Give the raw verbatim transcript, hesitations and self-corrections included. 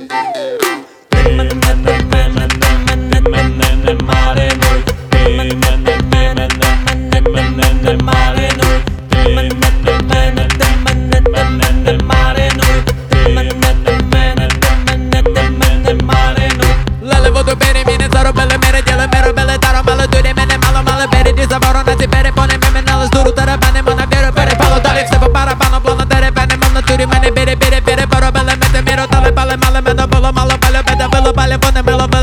Ти мене, мене, мене, мене, мене не маринуй. Ти мене, мене, мене, мене не маринуй. Ти мене, мене, мене, мене не маринуй. Ти мене, мене, мене, мене маринуй. Леле воду бери, міни заробили, мири діли, ми робили даром, але дурі мене мало, мали бери, ді заборонити, перепони, ми минали з дуру, тарабанимо на віру, перепало, далі все по барабану, плану, деревенимо в натурі, мене бери, бери, бери, поробили, ми те міру, дали, пали, мали, мене було мало, палю, беда, вило, палі, вони мило,